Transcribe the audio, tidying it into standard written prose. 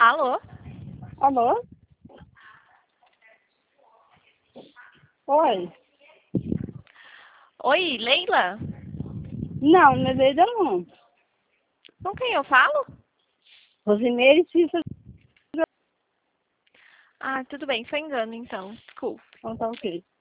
Alô? Alô? Oi? Oi, Leila? Não, não é Leida não. Com quem eu falo? Rosimeire Cícero. Ah, tudo bem, foi engano então. Desculpa. Então tá ok.